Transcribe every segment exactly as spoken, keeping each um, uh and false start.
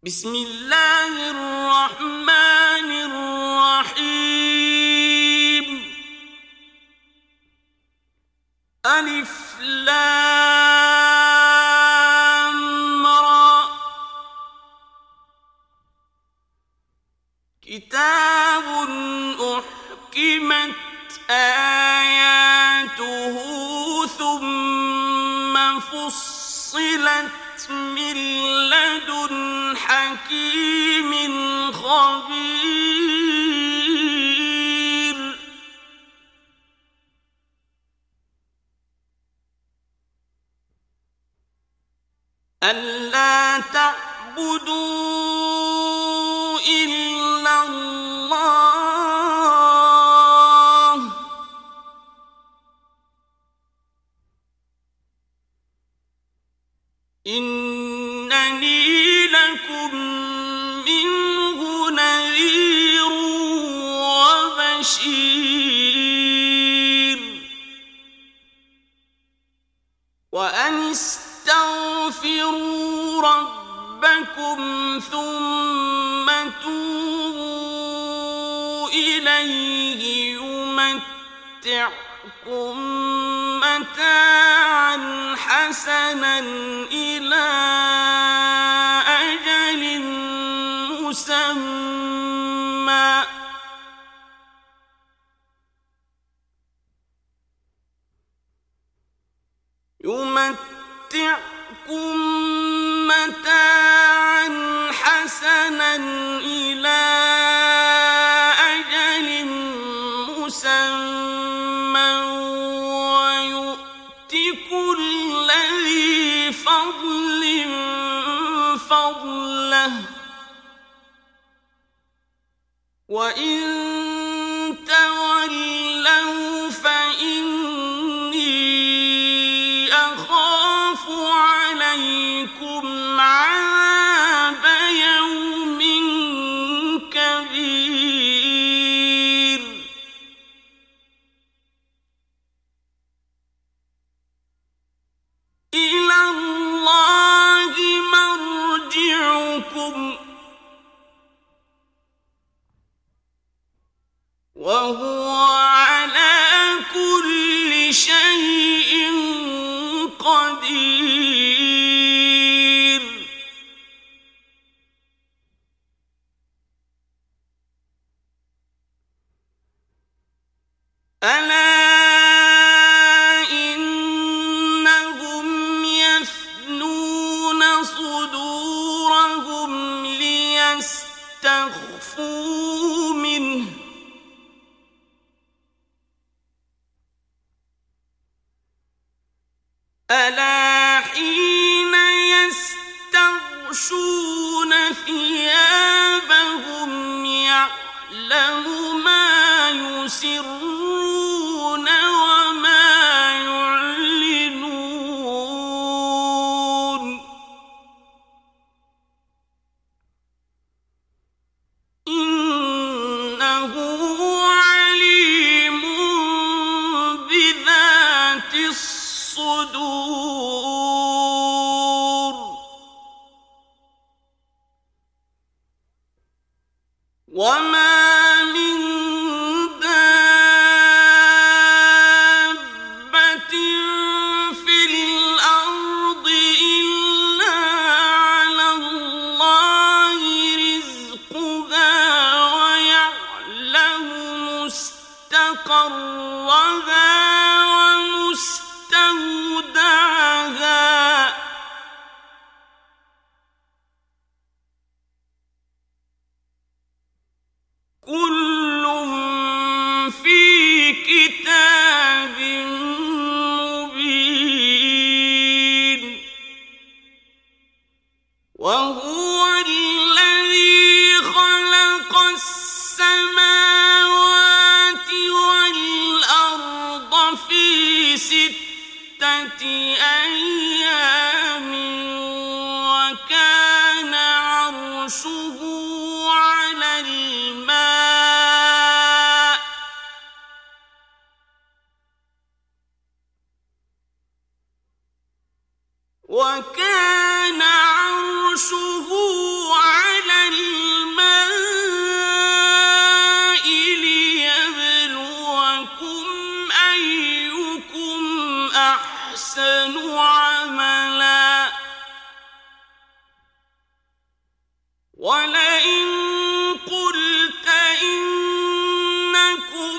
بسم الله الرحمن الرحيم. ألف لام را. كتاب أحكمت آياته ثم فصلت من لدن حكيم خبير. ألا تعبدوا إلا الله إنني لكم منه نذير وبشير. وأن استغفروا ربكم ثم توبوا إليه يمتعكم متاعا حسنا إلى أجل مسمى يمتعكم متاعا حسنا إلى أجل مسمى ويؤت كل ذي فضل فضله. وإن تولوا فإني أخاف عليكم عذاب يوم كبير. إلى الله مرجعكم وهو على كل شيء قدير. ألا إنهم يثنون صدورهم ليستخفوا منه ألا حين يستغشون ثيابهم يعلم ما يسرون وما يعلنون إنه عليم بذات الصدور. وما من دابة في الأرض إلا على الله رزقها ويعلم مستقرها ومستودعها كل في كتاب مبين. وهو الذي خلق السماوات والأرض في ستة أيام وكان عرشه على الماء وكان عرشه على ولئن قلت إنكم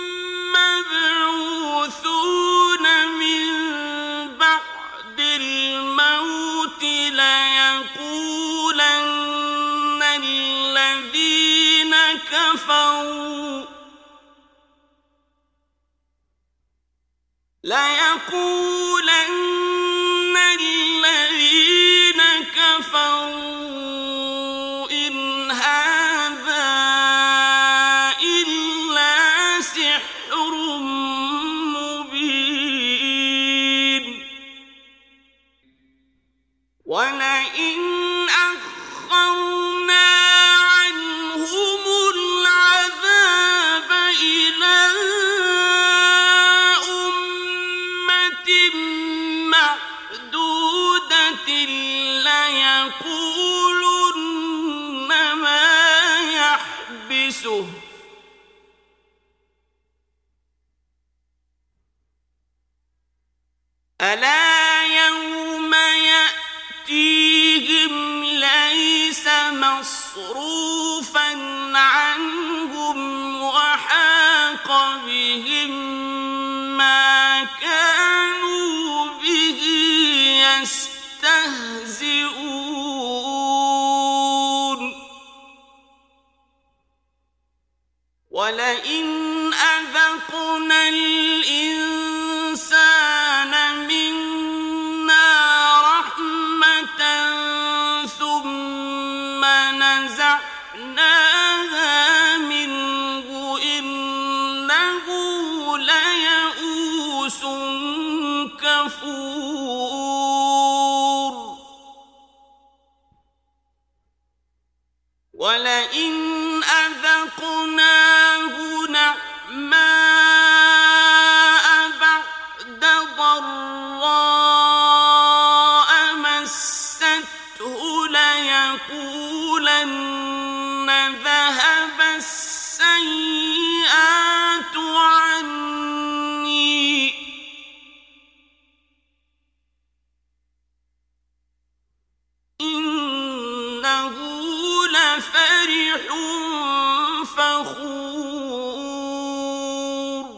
مبعوثون من بعد الموت ليقولن الذين كفروا ليقولن الذين كفروا إن هذا إلا سحر مبين ولئن أخرنا عنهم العذاب إلى أمة معدودة ليقولن ما يحبسه ألا يوم يأتيهم ليس مصروفا عنهم وحاق بهم ما كانوا به يستهزئون ولئن أذقنا الإنسان منا رحمة ثم نزعناها منه إنه ليئوس كفور ولئن أذقناه نعماء بعد ضراء مسته ليقولن ذهب السيئات عني إنه لفرح فخور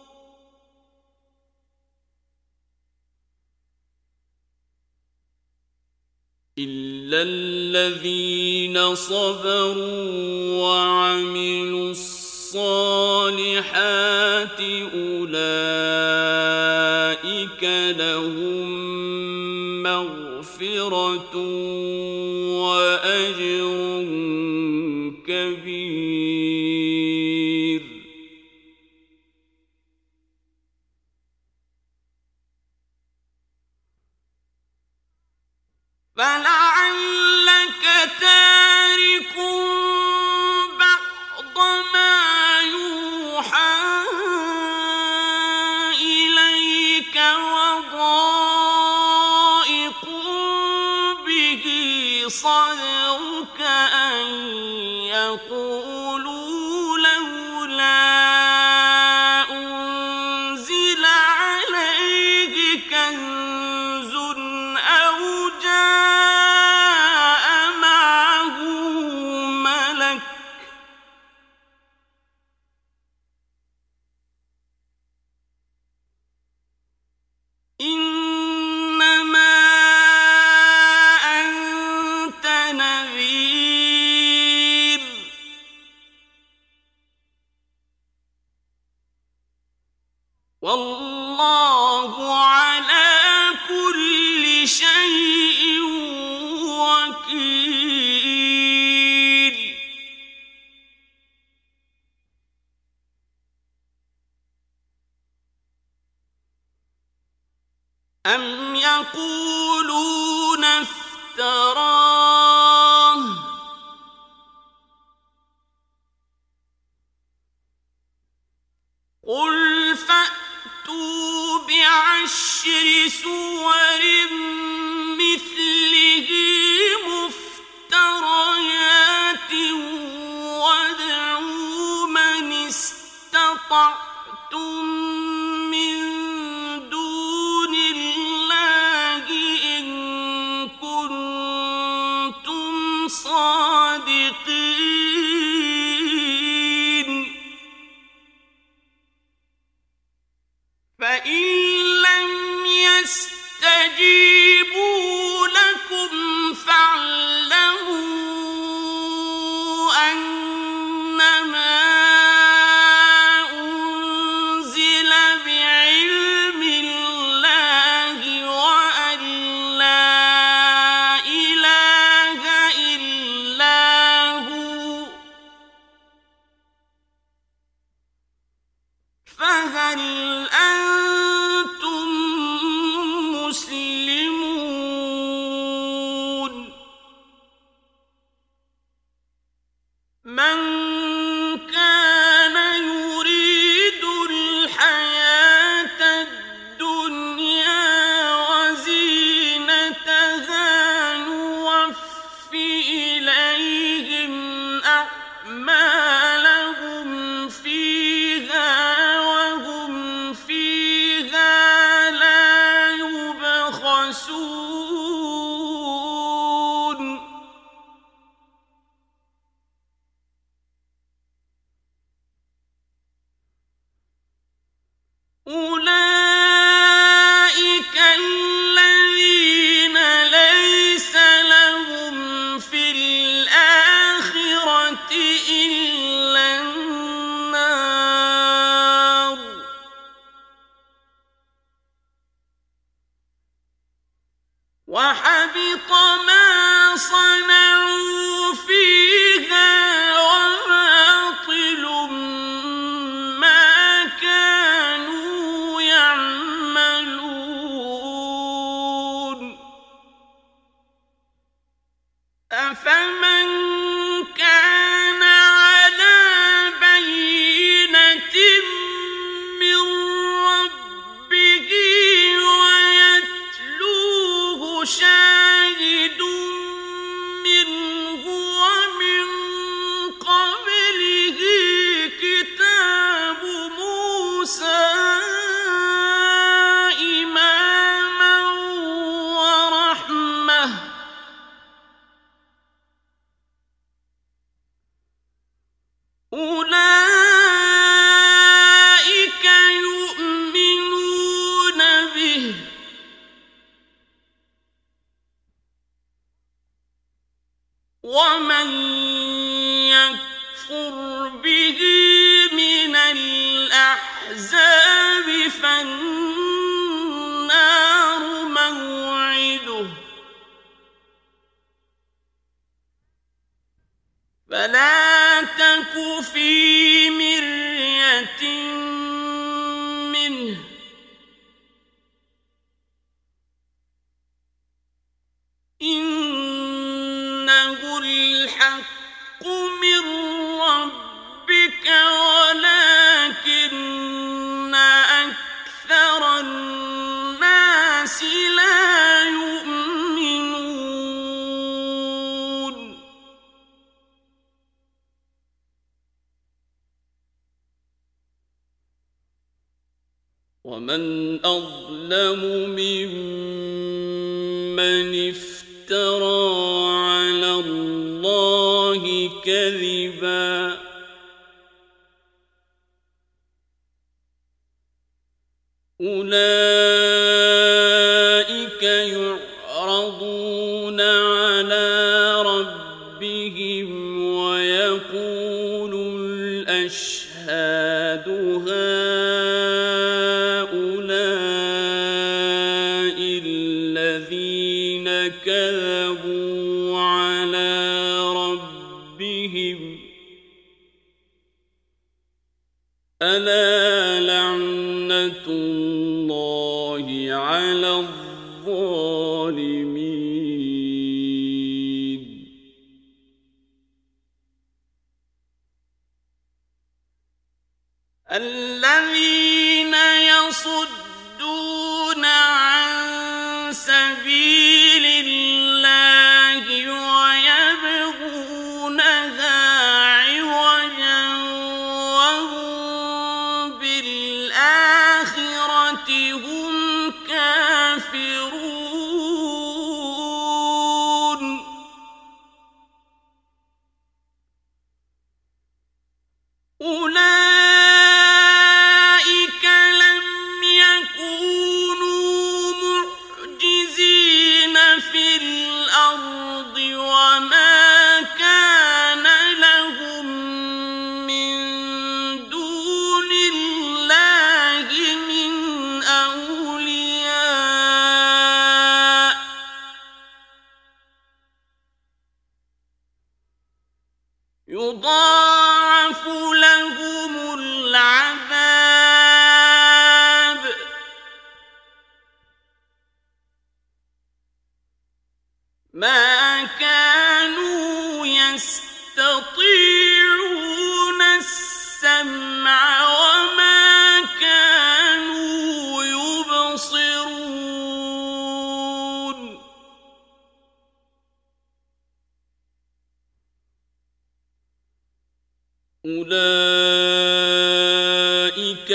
إلا الذين صبروا وعملوا الصالحات أولئك لهم مغفرة وأجر كبير فلعلك تارك بعض ما يوحى إليك وضائق به صدرك أن يقولوا لولا أنزل عليه كنز أو جاء معه ملك إنما أنت نذير والله على كل شيء وكيل أم يقولون افتراه قل فأتوا بعشر سور مثله مفتريات وادعوا من استطعتم من دون الله إن كنتم من كان يريد الحياة الدنيا وزينتها نوف إليهم أعمالهم فيها وهم فيها لا يبخسون أولئك الذين ليس لهم في الآخرة إلا النار وحبط ما صنعوا فيها وباطل ما كانوا يعملون أفمن كان على بينة من ربه ويتلوه شاهد منه ومن قبله كتاب موسى إماما ورحمة أولئك يؤمنون به ومن يكفر به من الأحزاب فالنار موعده فلا تك في مرية منه إنه الحق من ربك ولكن أكثر الناس لا يؤمنون ومن أظلم ممن افترى على الله كذبا أولئك يعرضون على ربهم ويقول الأشهاد هؤلاء الذين كذبوا على ربهم ألا لعنة الله على الظالمين الذين يصدون عن سبيل الله ويبغونها عوجا وهم بالآخرة هم كافرون أولئك لم يكونوا معجزين في الأرض وما كان لهم من دون الله من أولياء يضاعف لهم العذاب ما كانوا يستطيعون أولئك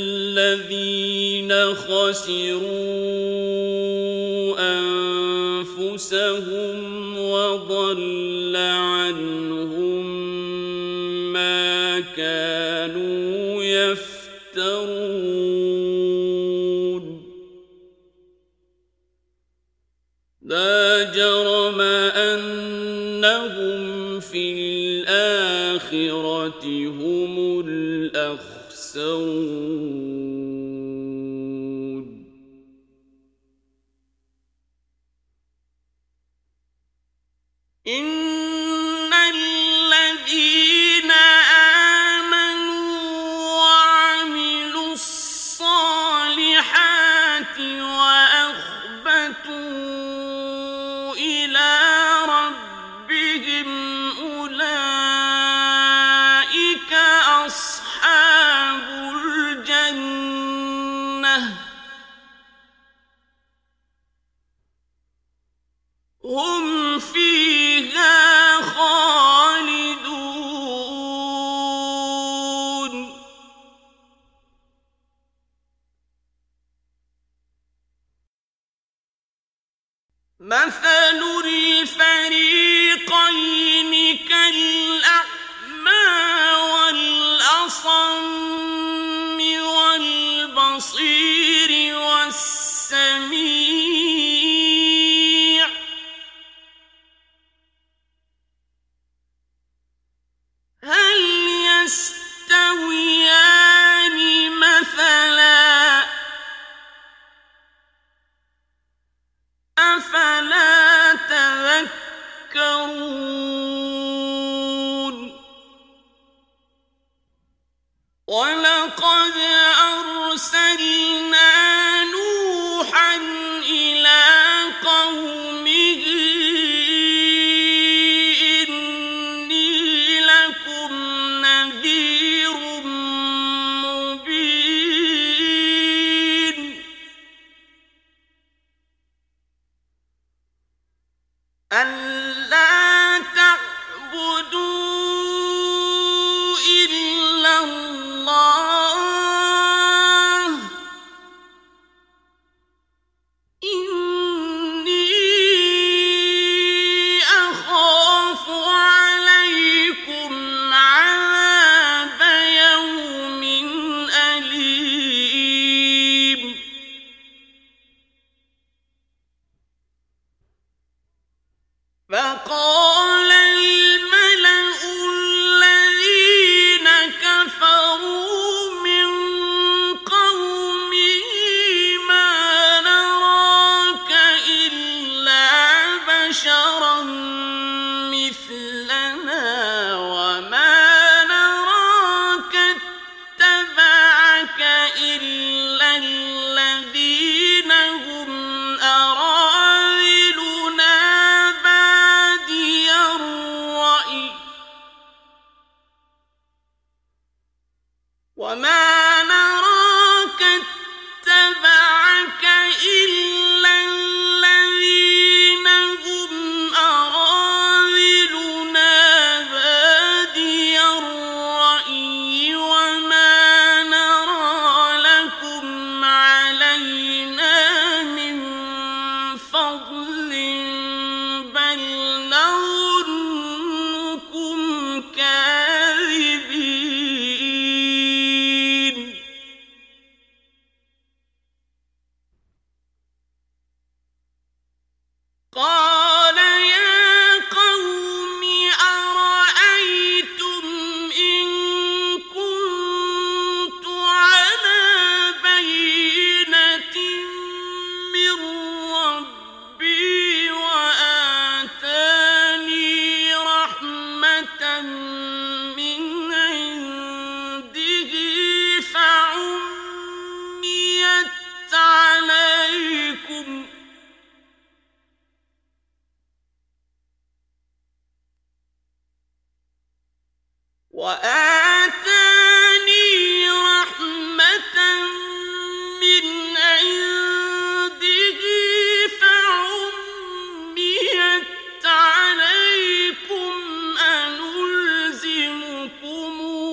الذين خسروا أنفسهم وضل عنهم ما كانوا يفترون لا جرم أنهم في الآخرة هم الأخسرون إن الذين آمنوا وعملوا الصالحات وأخبتوا إلى ربهم أولئك أصحاب الجنة هم فيها خالدون مثل الفريقين كالأعمى والأصم والبصير والسميع هل يستويان مثلا أفلا تذكرون ولقد أرسلنا نوحا إلى قومه إني لكم نذير مبين ألا تعبدوا إلا الله إني أخاف عليكم عذاب يوم أليم فقال الملأ الذين كفروا من قومه ما نراك إلا بشرا مثلنا وما نراك اتبعك إلا الذين هم أراذلنا بادي الرأي وما نراك اتبعك إلا الذين هم أراذلنا بادي الرأي وما نرى لكم علينا من فضل بل نظنكم كاذبين قال يا قوم أرأيتم إن كنت على بينة من ربي وآتاني رحمة من عنده فعميت عليكم وآتاني رحمة من عنده فعميت عليكم أنلزمكموها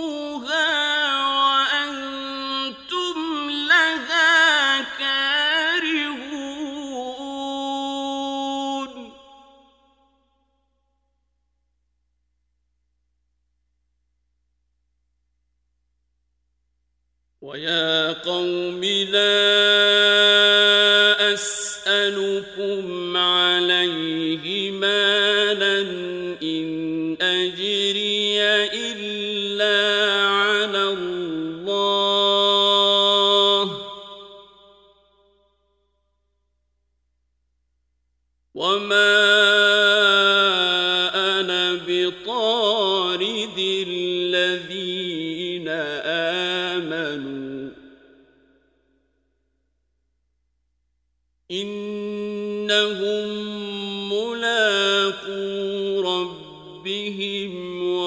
ويا قوم لا أسألكم عليه مالا إن أجري إلا على الله وما أنا بطارد الذين آمنوا إنهم ملاقو ربهم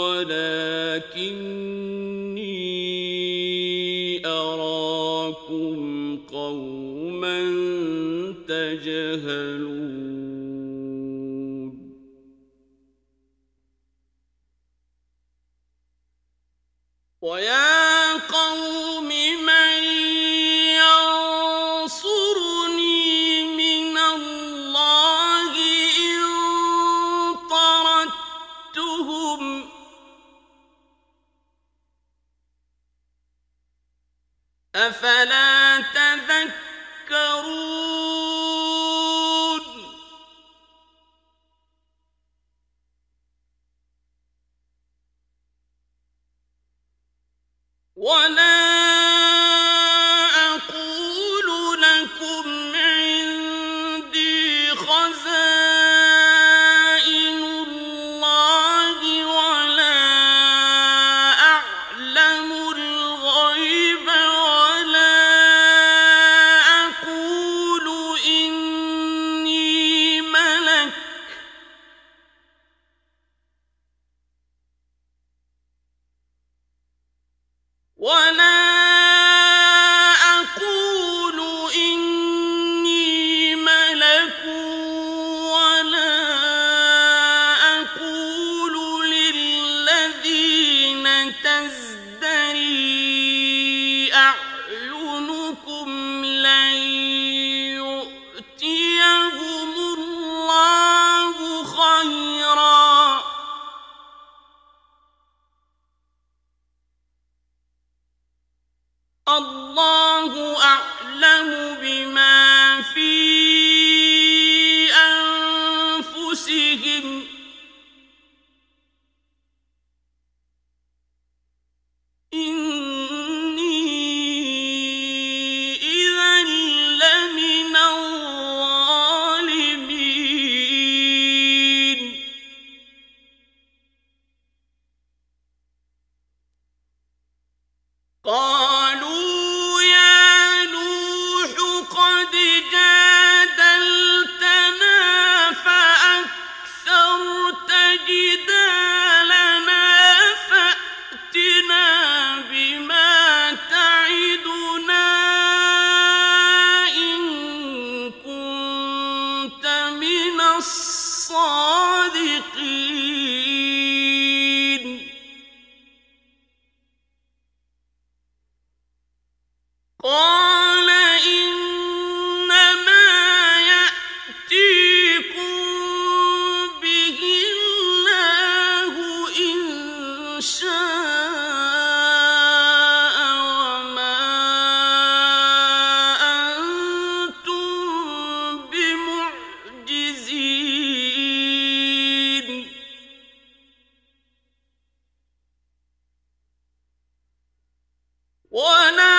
ولكني أراكم قوما تجهلون ويا قوم من ينصرني من الله إن طردتهم أفلا تذكرون ولا أقول لكم عندي خزائن الله ولا أعلم الغيب ولا أقول إني ملك ولا أقول إني ملك ولا أقول للذين تزدري أعينكم لن يؤتيهم الله خيرا الله أعلم بما في أنفسهم إني إذا لمن الظالمين قالوا يا نوح قد جادلتنا فأكثرت جدالنا فأتنا بما تعدنا إن كنت من الصادقين قال إنما يأتيكم به الله إن شاء وما أنتم بمعجزين ولا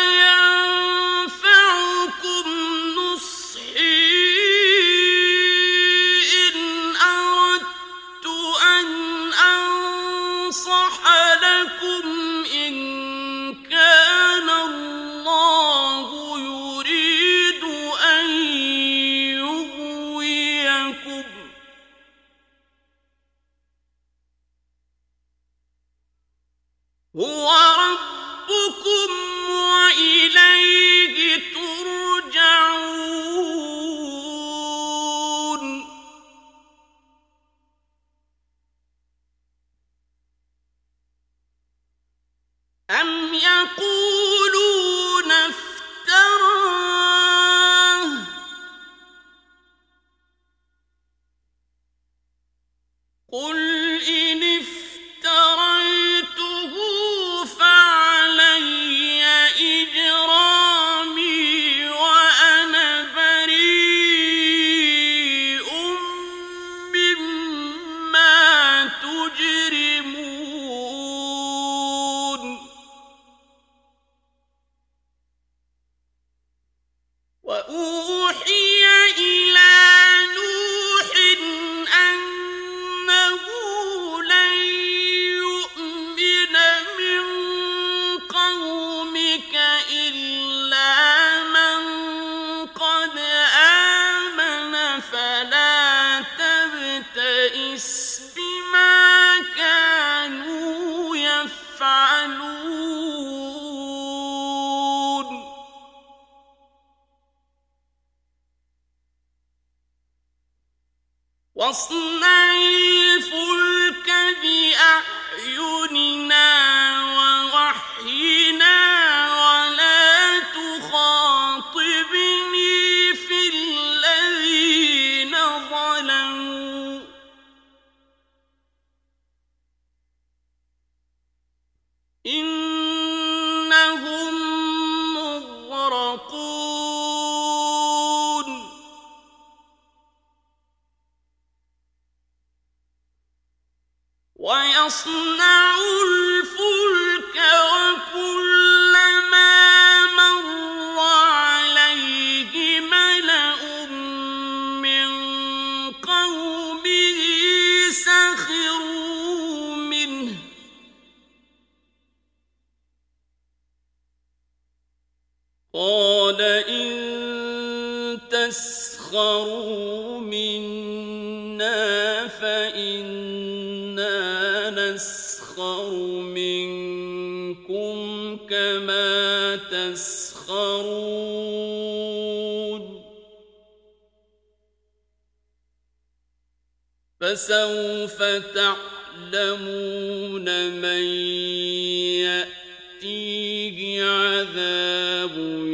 هو ربكم وإليه ترجعون أم يقولون افتراه قل إن افتريته فعلي بأعيننا ووحينا ولا تخاطبني في الذين ظلموا إنهم مغرقون ويصنع الفلك وكلما مر عليه ملأ من قومه سخروا منه قال إن تسخروا منا فإنا نسخر منكم كما تسخرون فسوف تعلمون من يأتيه عذاب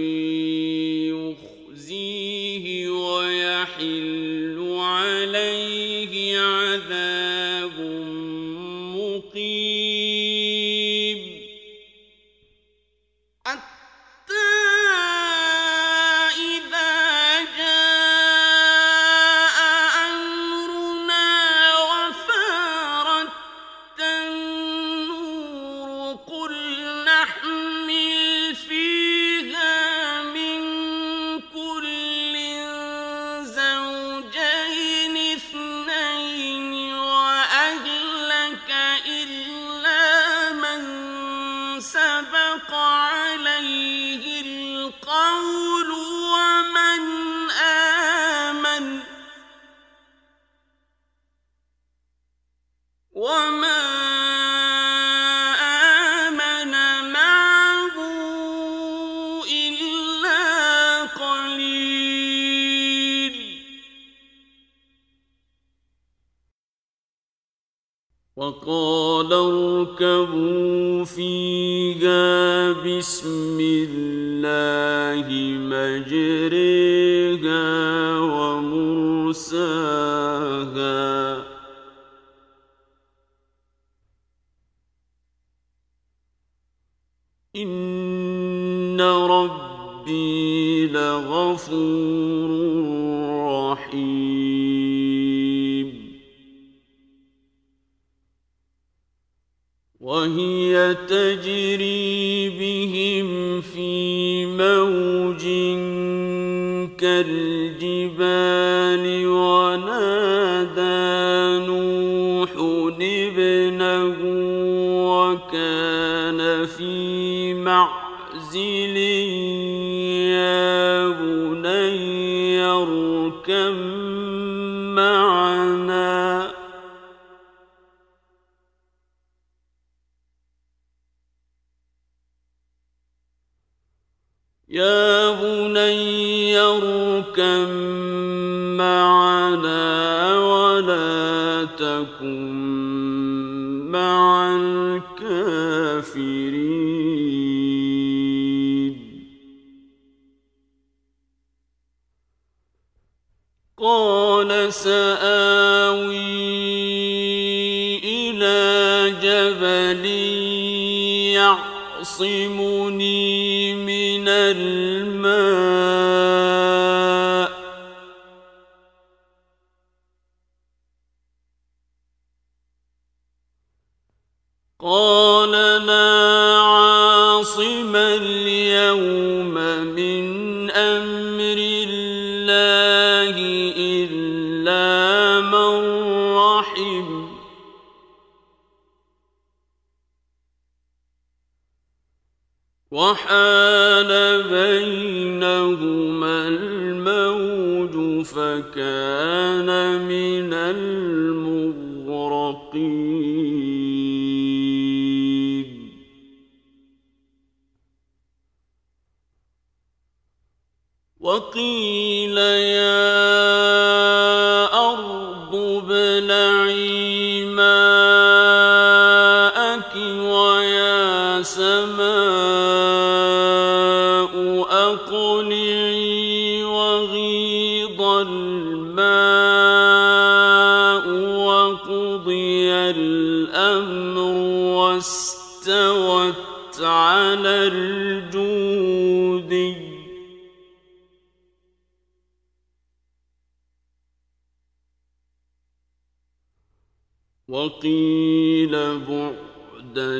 يخزيه ويحل عليه عذاب مقيم حتى إذا جاء أمرنا وفارت النور قل نحمل فيها من كل زوجين اثنين وأهلك إلا من سبق عليه القول ومن آمن وما آمن معه إلا قليل وقال اركبوا فيها بسم الله مجريها ومرساها إن ربي لغفور رحيم وهي تجري بهم في موج كالجبال ونادى نوح ابنه وكان في معزل يا بني اركب معنا يا بني اركب معنا ولا تكن مع الكافرين قال سآوي إلى جبل يعصمني من الماء قال لا عاصم اليوم من أمر الله إلا من رحم وحال بينهما الموج فكان من المغرقين وقيل يا أرض ابلعي ماءها الأمر واستوت على الجودي وقيل بعدا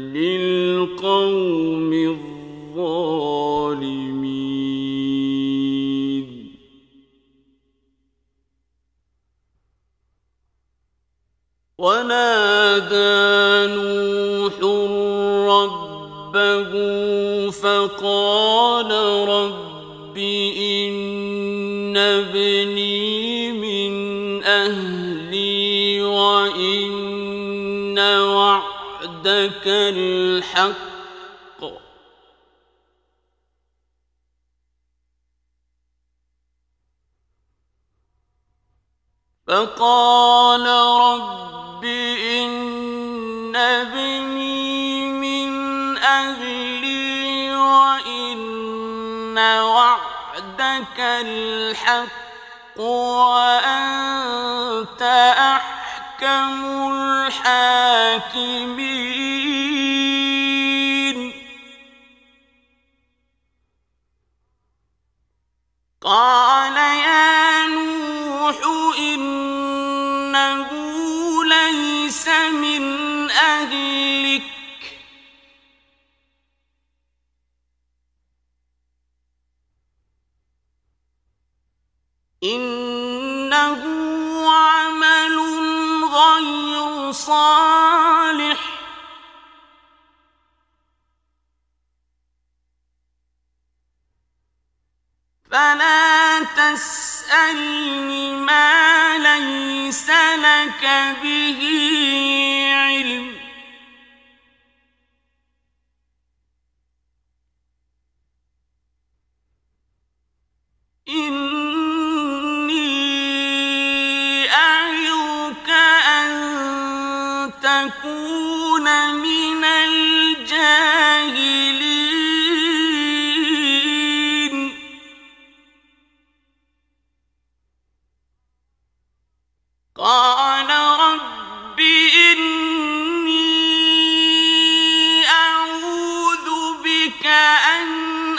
للقوم الظالمين ونادى نوح ربه فقال رب إن ابني من أهلي وإن وعدك الحق فقال رب إن ابني من أهلي وإن وعدك الحق وأنت أحكم الحاكمين قال يا نوح إنه ليس من أهلك إنه عمل غير صالح فلا تسألني ما ليس لك به علم إني أعظك أن تكون من الجاهلين قال رب إني أعوذ بك أن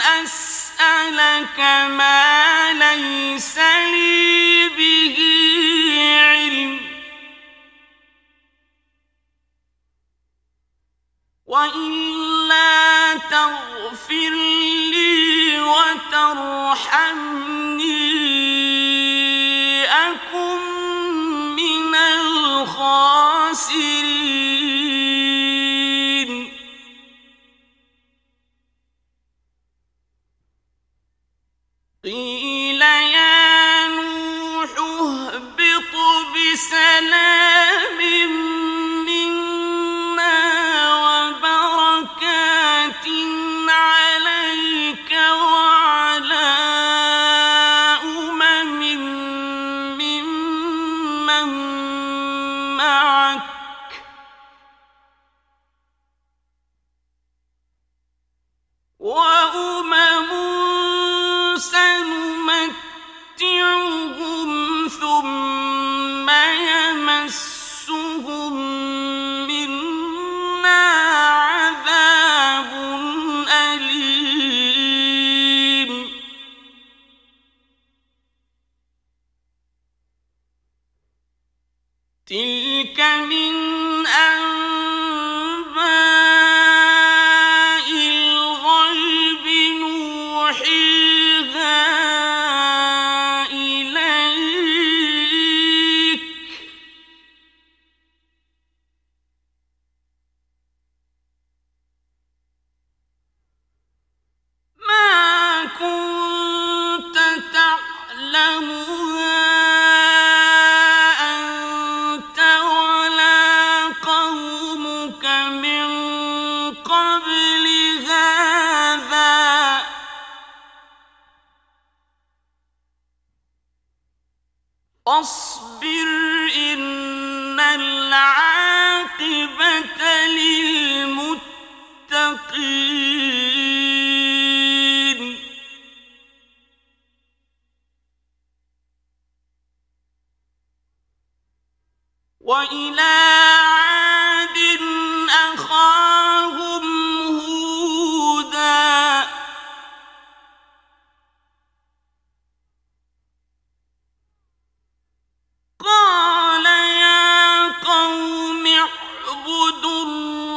أسألك ما ليس لي به علم وإلا تغفر لي وترحمني أكن من الخاسرين قيل يا نوح اهبط بسلام منا وبركات عليك وعلى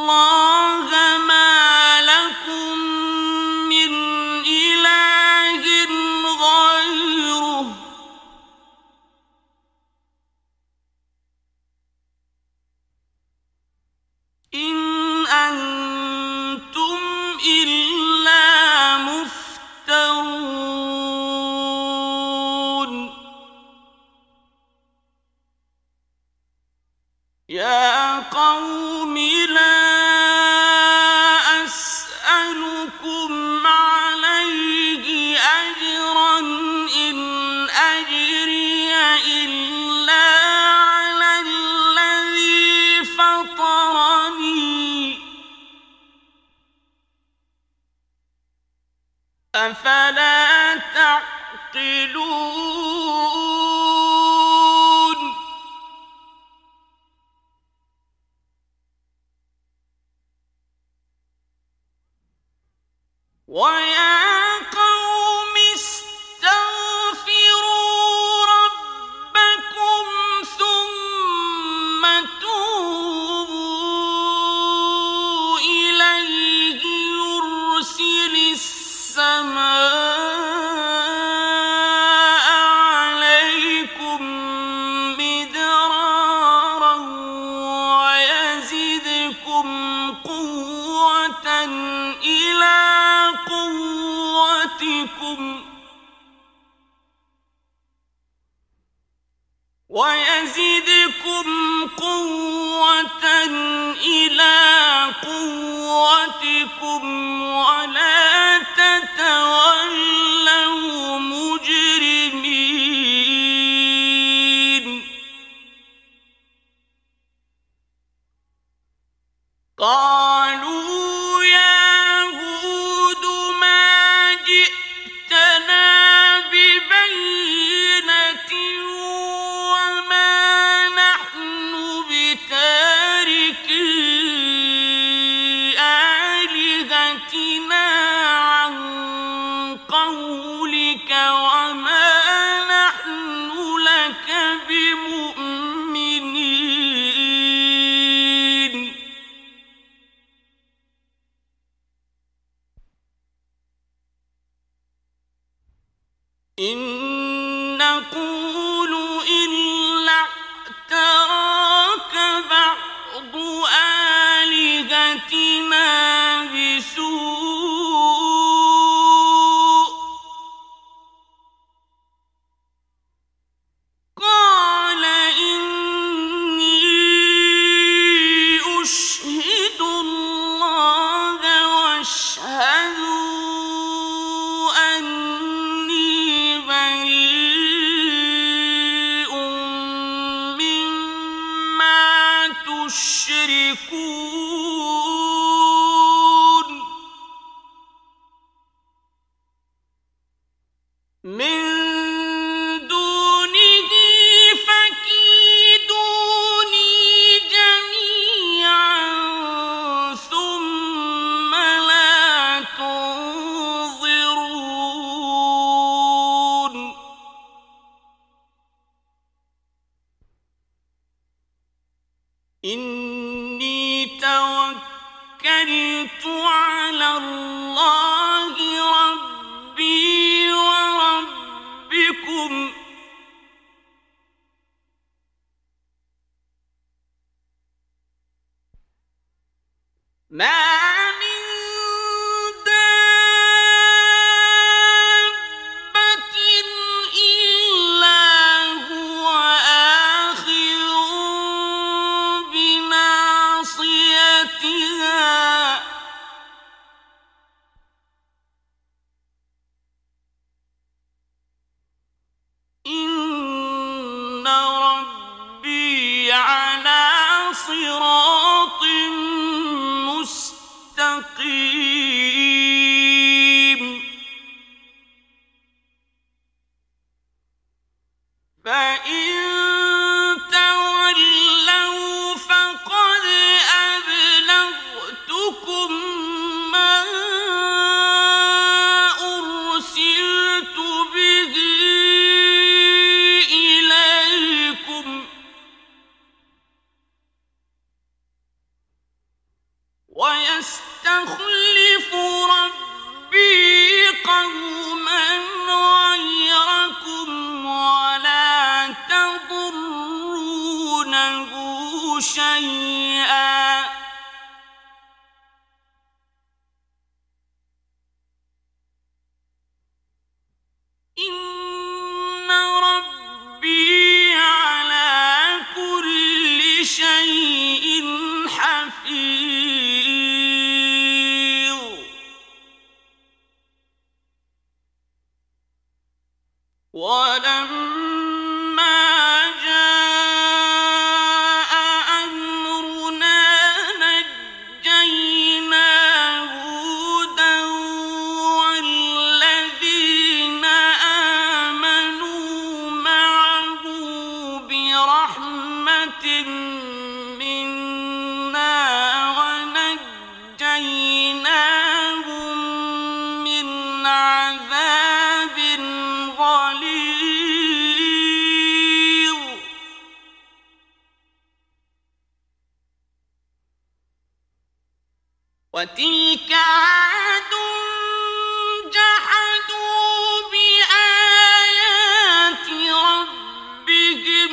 اللَّهَ مَا لَكُم مِّنْ إِلَٰهٍ غَيْرُهُ إِنْ أَنتُمْ إِلَّا مُفْتَرُونَ يَا قَوْمِ لَا أَسْأَلُكُمْ عَلَيْهِ أَجْرًا إِنْ أَجْرِيَ إِلَّا عَلَى الَّذِي فَطَرَنِي أَفَلَا تَعْقِلُونَ وَيَا قَوْمِ اسْتَغْفِرُوا رَبَّكُمْ ثُمَّ تُوبُوا إِلَيْهِ يُرْسِلِ السَّمَاءَ عَلَيْكُم مِّدْرَارًا وَيَزِدْكُمْ قُوَّةً إِلَىٰ قُوَّتِكُمْ وَيَزِدْكُمْ قُوَّةً إِلَىٰ قُوَّتِكُمْ وَلَا تَتَوَلَّوْا مُجْرِمِينَ قَالُوا يَا هُودُ مَا جِئْتَنَا بِبَيِّنَةٍ وَمَا نَحْنُ بِتَارِكِي آلِهَتِنَا عَن قَوْلِكَ وَمَا نَحْنُ لَكَ بِمُؤْمِنِينَ إِن نَّقُولُ إِلَّا اعْتَرَاكَ بَعْضُ آلِهَتِنَا بِسُوءٍ قَالَ إِنِّي أُشْهِدُ اللَّهَ وَاشْهَدُوا أَنِّي بَرِيءٌ مِّمَّا تُشْرِكُونَ مِن دُونِهِ فَكِيدُونِي جَمِيعًا ثُمَّ لَا تُنظِرُونِ إِنِّي تَوَكَّلْتُ عَلَى اللَّهِ رَبِّي وَرَبِّكُم مَا مِن دَابَّةٍ إِلَّا هُوَ آخِذٌ بِنَاصِيَتِهَا إِنَّ رَبِّي عَلَىٰ صِرَاطٍ مُّسْتَقِيمٍ ويستخلف ربي قوما غيركم ولا تضرونه شيئا إن ربي على كل شيء حفيظ ولما جاء أمرنا نجينا هودا والذين آمنوا معه برحمة منا ونجيناهم من عذاب غليظ وتلك عاد جحدوا بآيات ربهم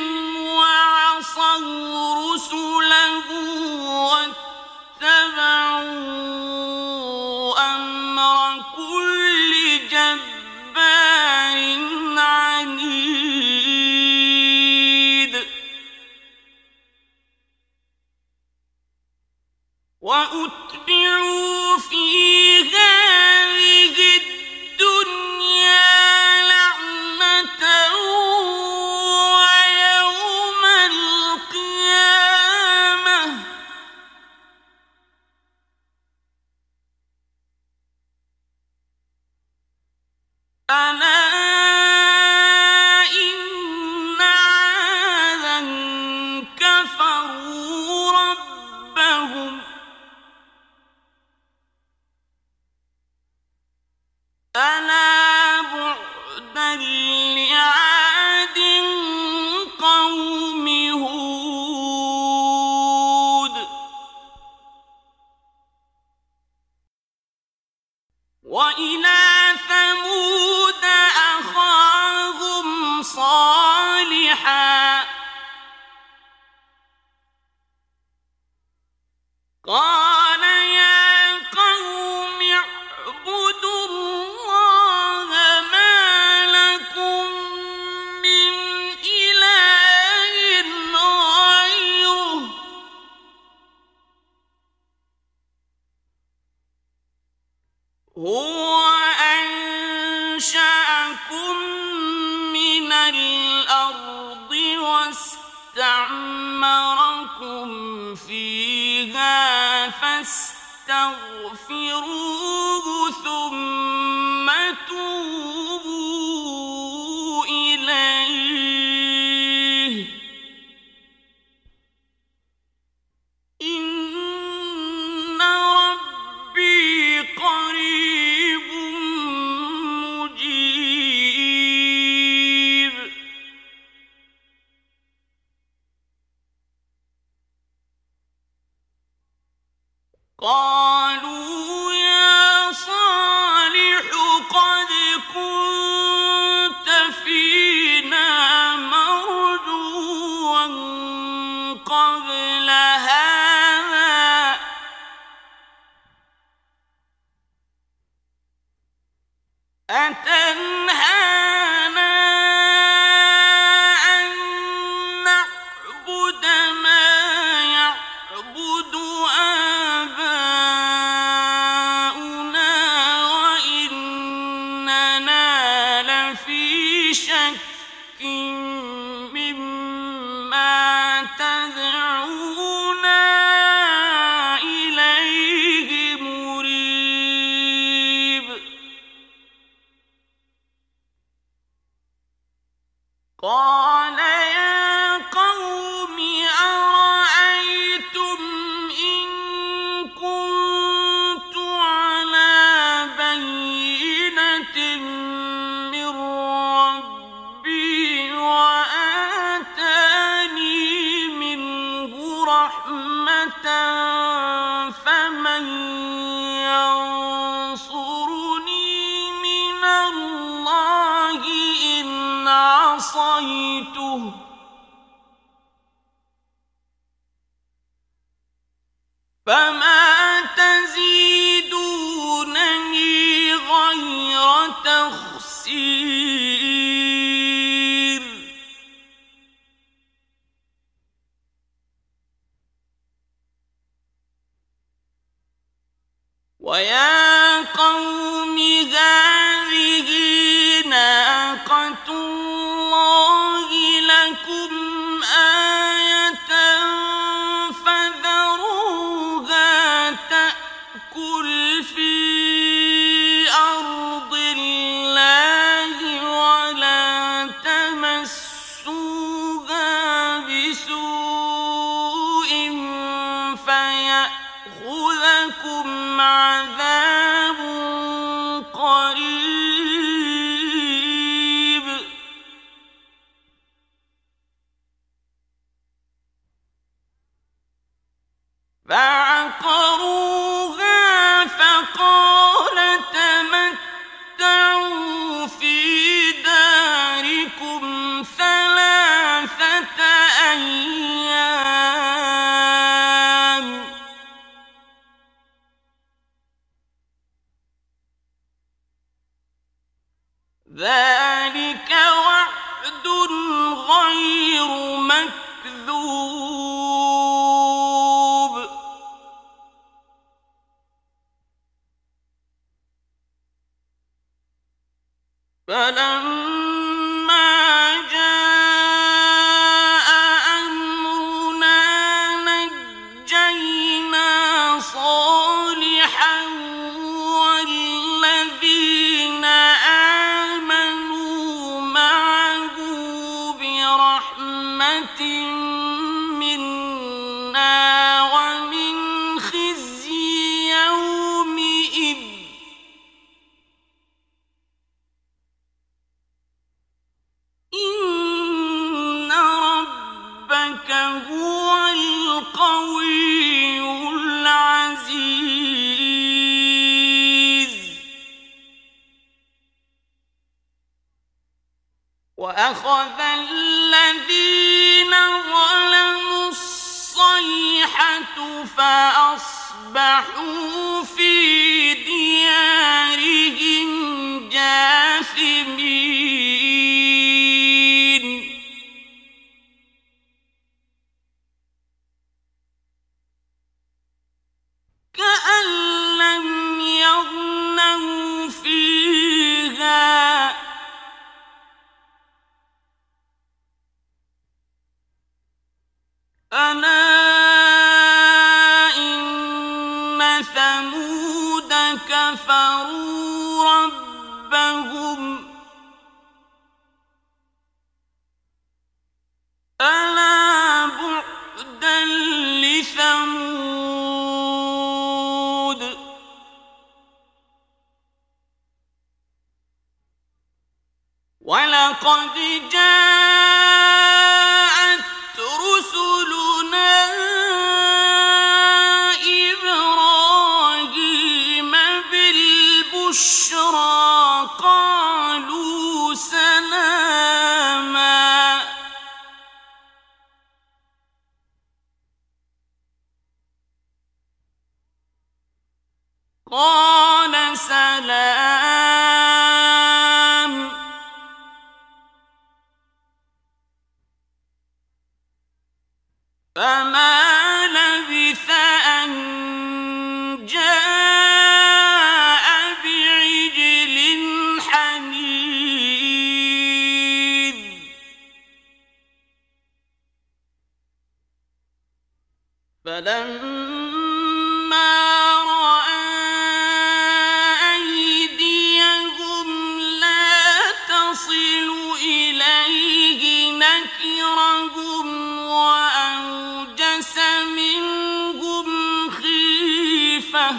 وعصوا رسله واتبعوا أمر كل جبار عنيد وأتبعوا في هذه الدنيا لعنة ويوم القيامة ألا إن عادا كفروا ربهم ألا بعدا لعاد قوم هود وإلى ثمود أخاهم صالحا قال يا قوم اعبدوا الله ما لكم من إله غيره هو أنشأكم من الأرض واستعمركم فيها فاستغفروه ثم توبوا إليه إن ربي قريب مجيب قالوا يا صالح قد كنت فينا مرجوا قبل هذا أتنهانا أن نعبد ما يعبد آباؤنا وإننا لفي شك مما تدعونا إليه مريب قال يا قوم أرأيتم إن كنت على بينة من ربي وآتاني منه رحمة فمن عصيته فما تزيدونني غير تخسير ويا قوم هذه ناقة الله لكم آية فذروها تأكل في أرض الله ولا تمسوها بسوء فيأخذكم عذاب قريب فعقروها فقال تمتعوا في داركم ثلاثة أيام ذلك وعد غير مكذوب فلما جاء أمرنا نجينا صالحا والذين آمنوا معه برحمة منا ومن خزي يومئذ إن ربك هو القوي العزيز وأخذ الذين ظلموا الصيحة فأصبحوا في ديارهم جاثمين كأن لم يغنوا فيها ألا إن ثمود كفروا ربهم ألا بعدا لثمود ولقد جاءت رسلنا إبراهيم بالبشرى قالوا سلاما قال سلام فما لبث أن جاء بعجل حنيذ فلما رأى أيديهم لا تصل إليه نكرهم وأوجس منهم خيفة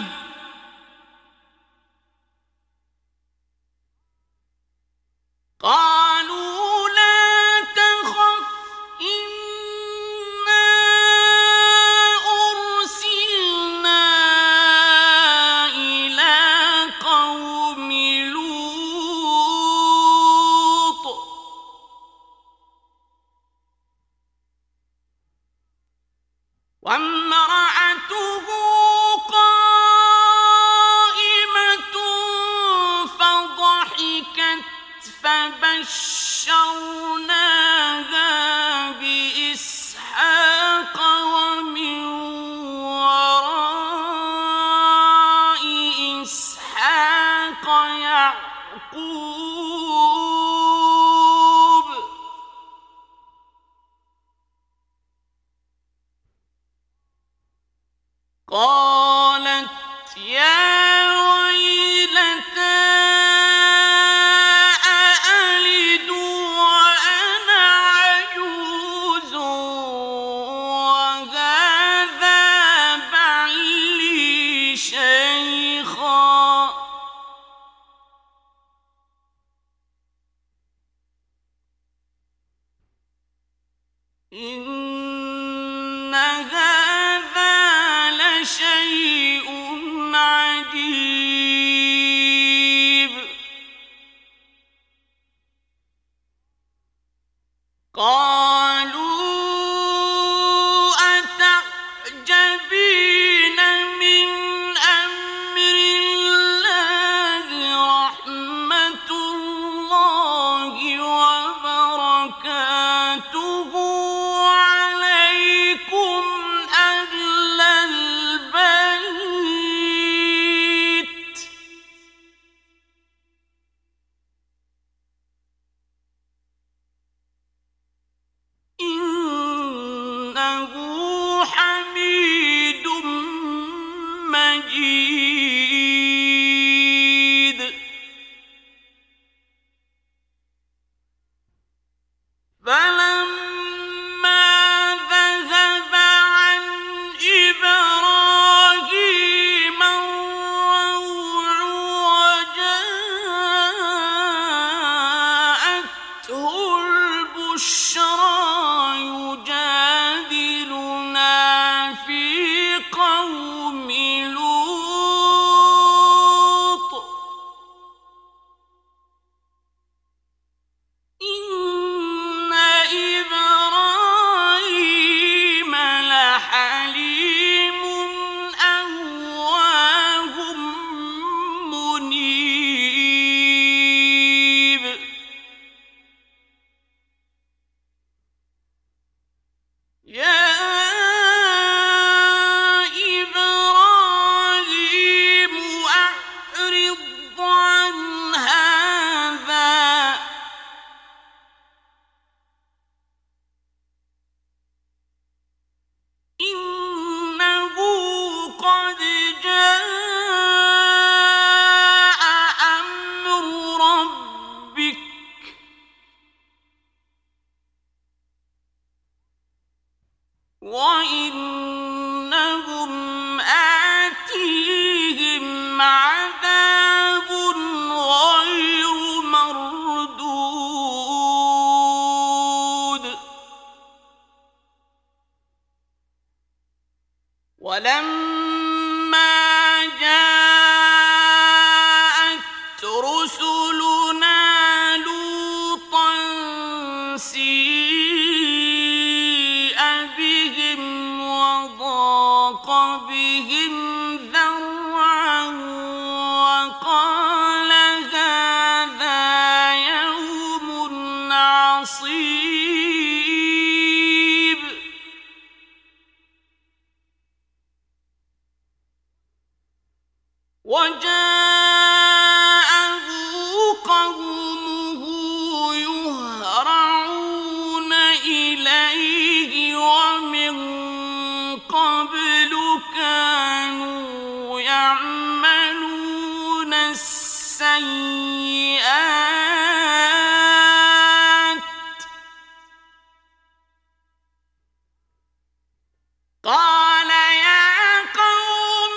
قالوا لا تخف إنا أرسلنا إلى قوم لوط قد جاء أمر ربك وإنهم آتيهم عذاب غير مردود ولما جاءت رسلنا لوطا سيء بهم وضاق بهم ذرعا وقال هذا يوم عصيب وجاءه قومه يهرعون إليه ومن قبل كانوا يعملون السيئات قال يا قوم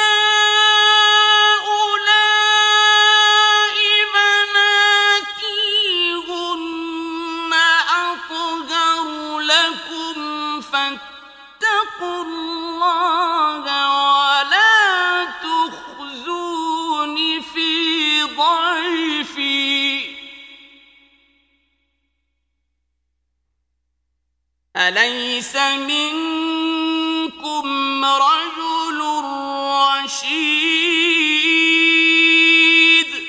هؤلاء بناتي هن أطهر لكم فاتقوا الله ولا تخزون في ضيفي أليس منكم رجل رشيد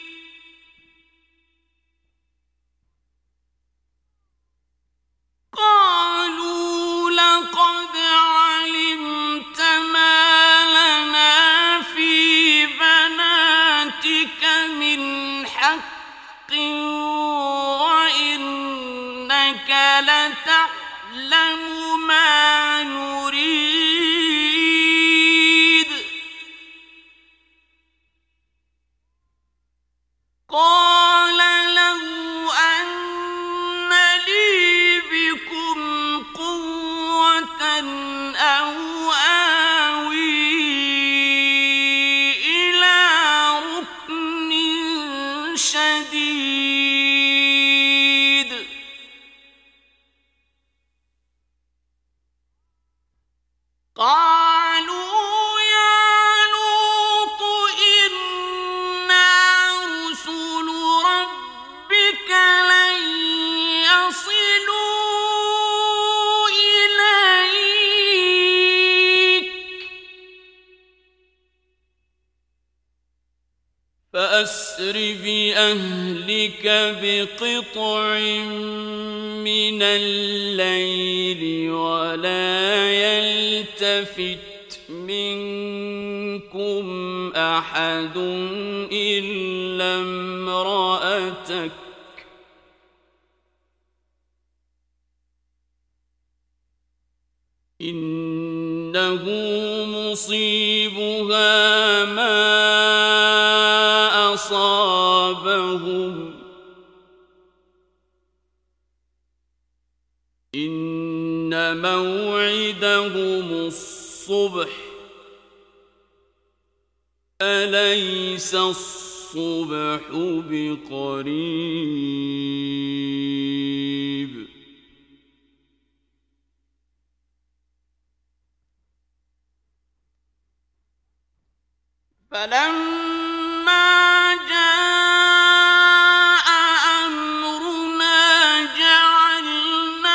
قالوا لقد علمت ما لنا في بناتك من حق وإنك لتعلم ما نريد قال له أن لي بكم قوة أو آوي إلى ركن شديد قالوا يا لوط إنا رسل ربك لن يصلوا إليك فأسر بأهلك بقطع من الليل ولا يلتفت منكم أحد إلا امرأتك إنه مصيبها ما أصابهم إن موعدهم الصبح أليس الصبح بقريب فلما جاء أمرنا جعلنا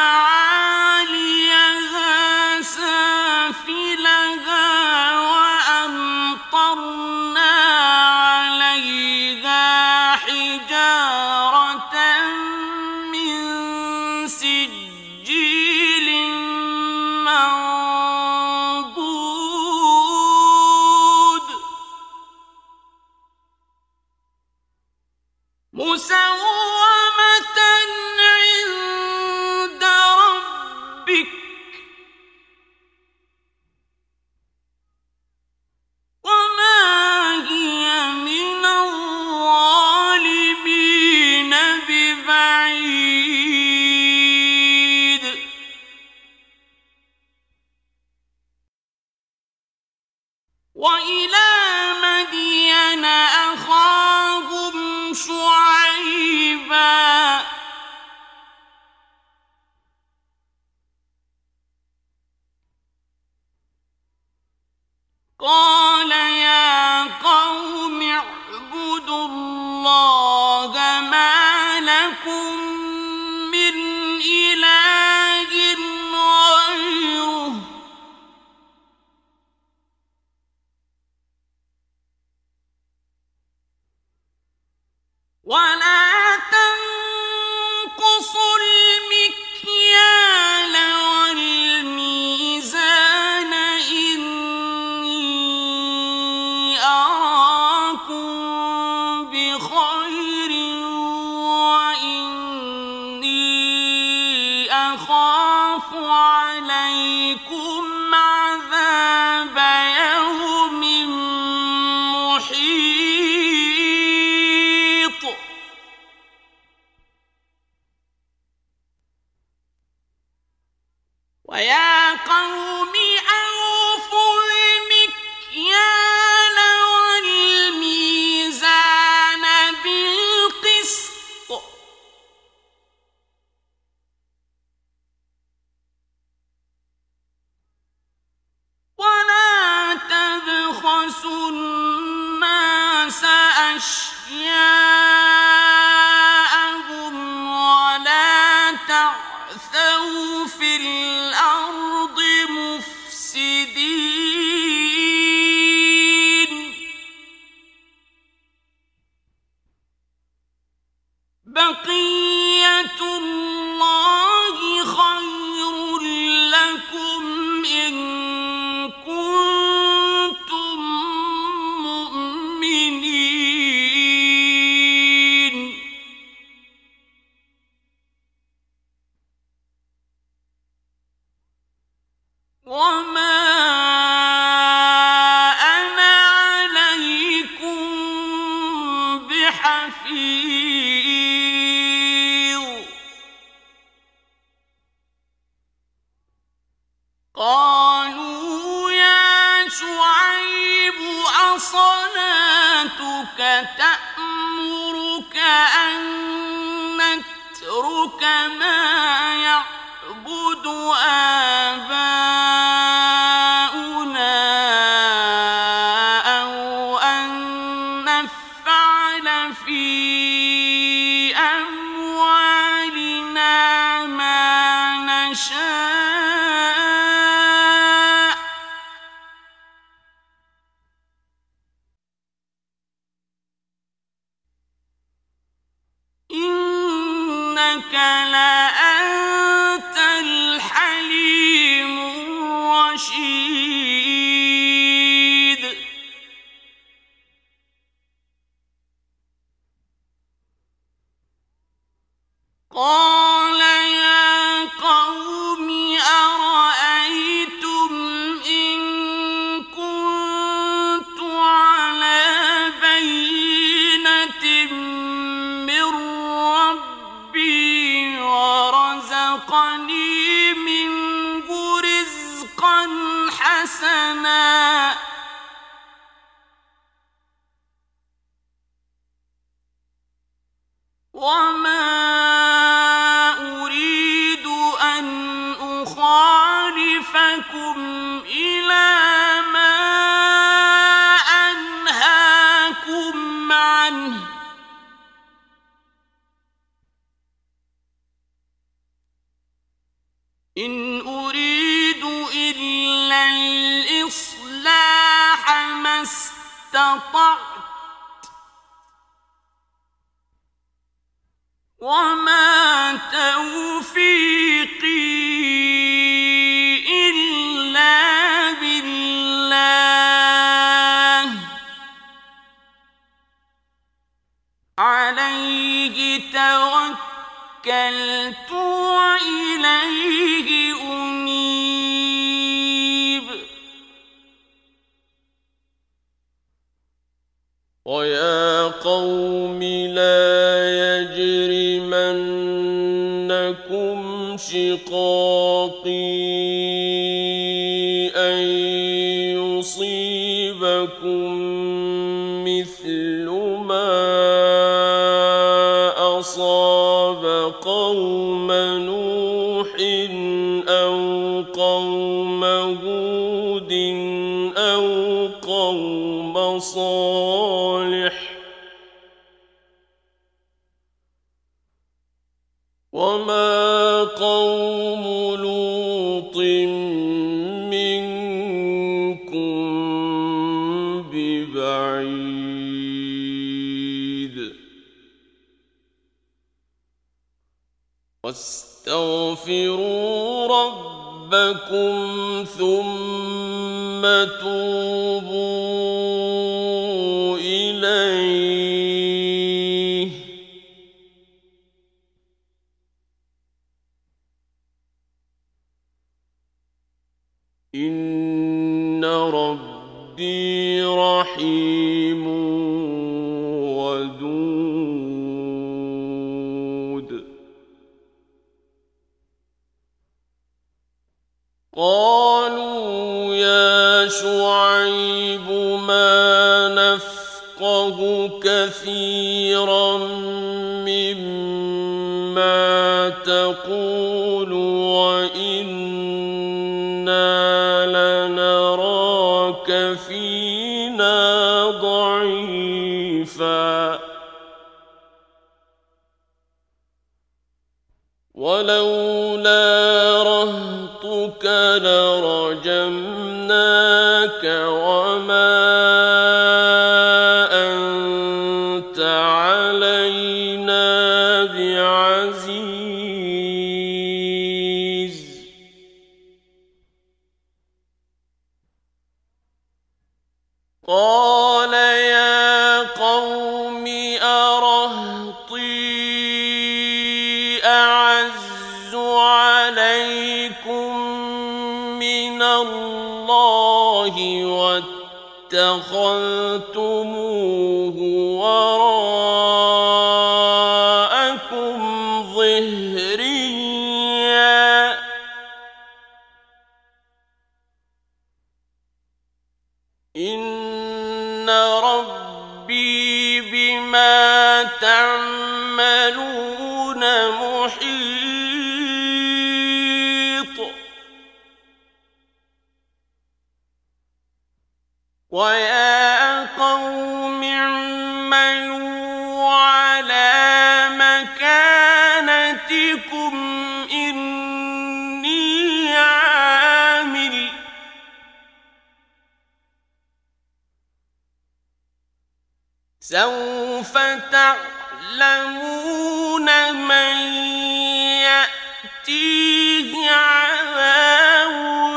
عاليها سافلها وأمطرنا عليها حجارة من سجيل منضود وإلى مدين أخاهم شعيبا قال يا قوم اعبدوا الله ما لكم من إله غيره ولا تنقصوا المكيال والميزان إني أراكم بخير وإني أخاف عليكم عذاب يوم محيط ويا قوم أوفوا المكيال والميزان بالقسط ولا تبخسوا الناس أشياءهم ولا تعثوا في الأرض مفسدين بقية الله خير لكم إن كنتم مؤمنين وما أنا عليكم بحفيظ قالوا يا شعيب أصلاتك تأمرك أن نترك ما يعبد آباؤنا أو أن نفعل في أموالنا ما نشاء إنك لأنت الحليم الرشيد قال يا قوم أرأيتم إن كنت على بينة من ربي ورزقني منه رزقا حسنا وما أريد أن أخالفكم إلى ما أنهاكم عنه إن أريد إلا الإصلاح ما استطعت وما توفيقي إلا بالله عليه توكلت وإليه أنيب ويا قوم لا يجرمنكم شقاقي أن يصيبكم يصيبكم مثل ما أصاب قوم نوح أو قوم هود أو قوم صالح وما قوم لوط منكم ببعيد واستغفروا ربكم ثم توبوا إليه إن ربي رحيم ودود قالوا يا شعيب ما نفقه كثيرا مما تقول وإنا لنراك فينا ضعيفا ولولا رهطك لرجمناك وما أنت علينا بعزيز قال يا قوم أرهطي أعز عليكم من الله واتخذتموه وراءكم ظهريا إن ربي بما تعملون محيط ويا قوم اعملوا على مكانتكم إني عامل سوف تعلمون من يأتيه عذاب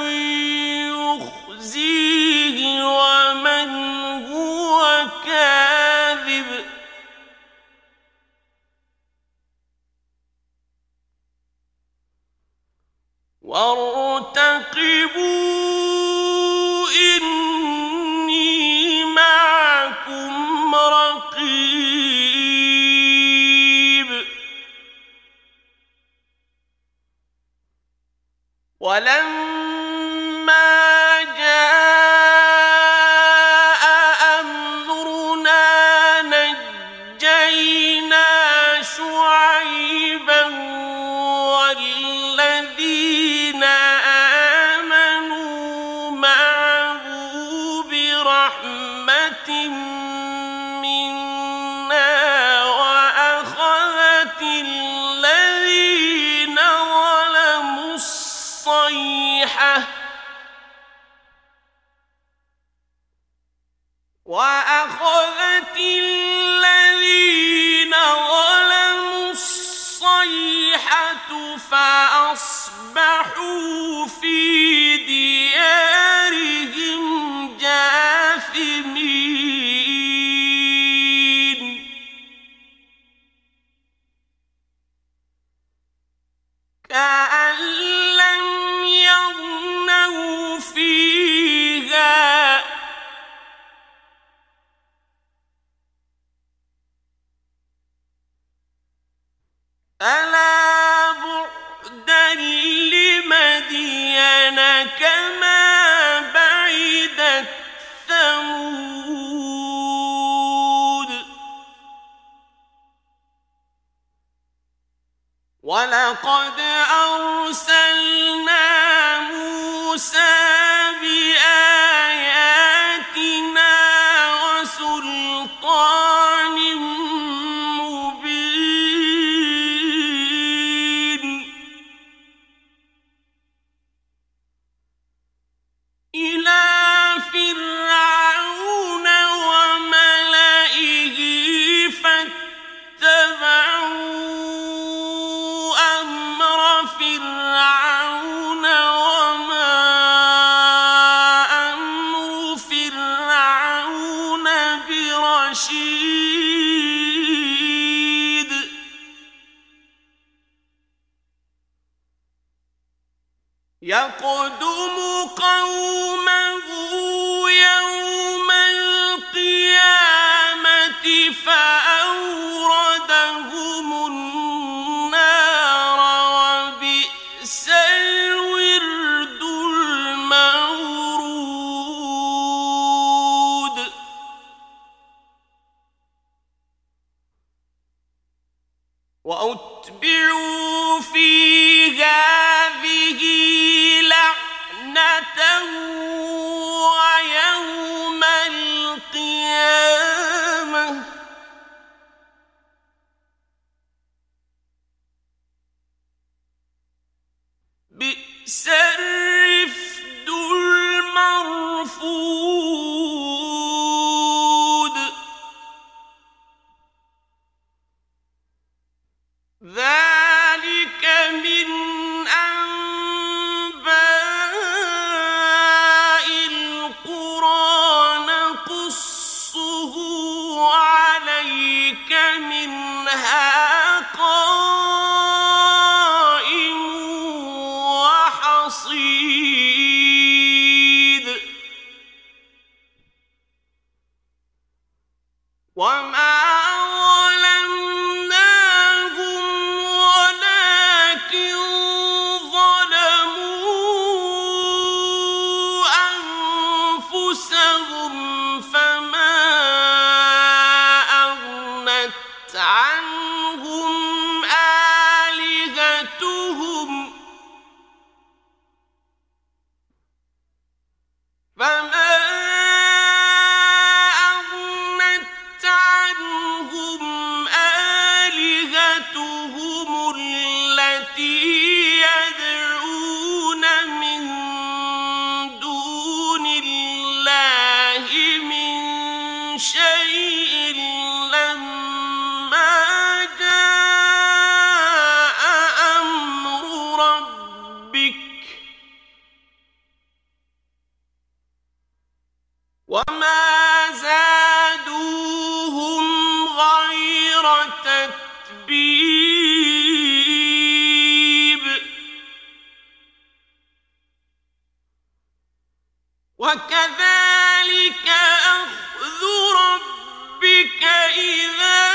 يخزيه ومن هو كاذب وارتقبوا إني معكم رقيب ولما جاء أمرنا نجينا شعيبا والذين آمنوا معه برحمة منا وأخذت الذين ظلموا الصيحة وأخذت الذين ظلموا الصيحة فأصبحوا في ديارهم جاثمين كأن لم يغنوا فيها ألا بعدا لمدين كما بعدت ثمود لقد أرسلنا موسى بآياتنا وسلطان مبين إلى فرعون وملئه فاتبعوا أمر فرعون وما أمر فرعون برشيد يقدم قومه يوم القيامة فأوردهم النار وبئس الورد المورود وأتبعوا في هذه لعنة ويوم القيامة بئس الرفد المرفود ذلك من أنباء القرى نقصه عليك منها قائم وحصيد وما عنهم آلهتهم فما أغنت عنهم آلهتهم التي يدعون من دون الله من شيء لما جاء أمر ربك وما زادوهم غير تتبيب وكذلك أخذ ربك إذا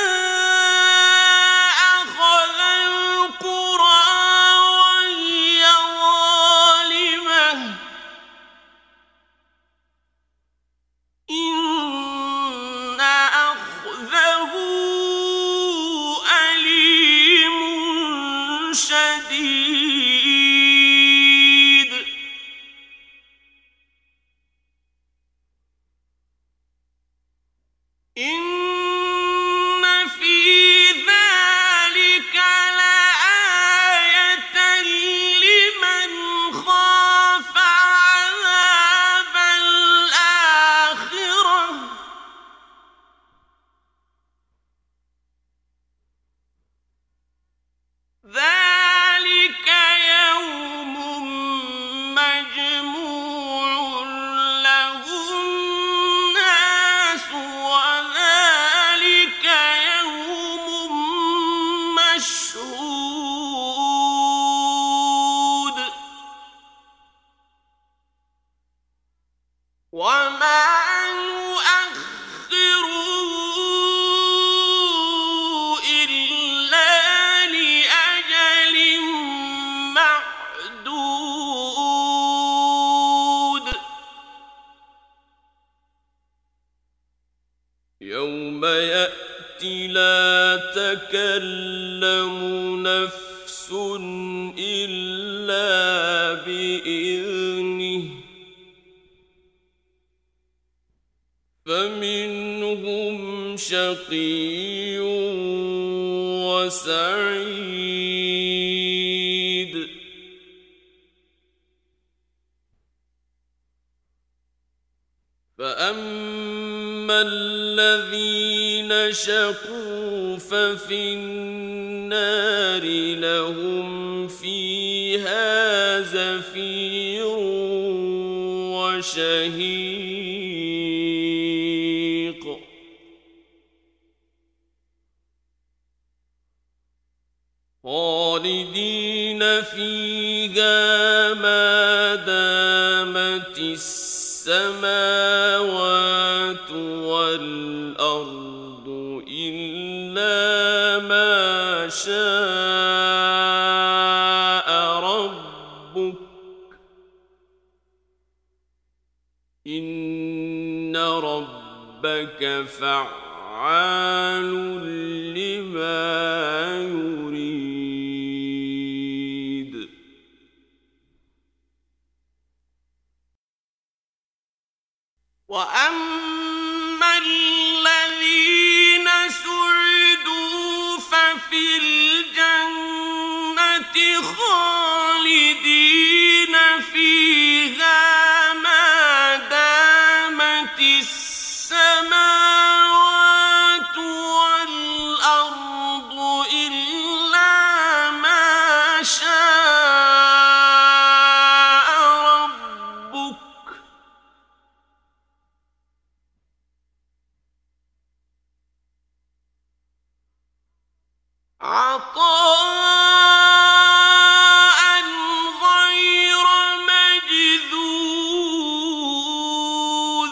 أخذ القرى وهي ظالمة إن أخذه أليم شديد إن في ذلك لآية لمن خاف عذاب الآخرة ذلك يوم مجموع له الناس وذلك يوم مشهود وما نؤخره إلا لأجل معدود يوم يأتي لا تكلم نفس نفس إلا بإذنه فمنهم شقي وسعيد فأما الذين شقوا ففي النار لهم فيها زفير وشهيق خالدين فيها ما دامت السماوات والأرض إلا ما شاء ربك إن ربك فعال لما يريد. وأما الذين سعدوا ففي الجنة خالدين فيها ما دامت السماوات والأرض إلا ما شاء ربك عطاء غير مجذوذ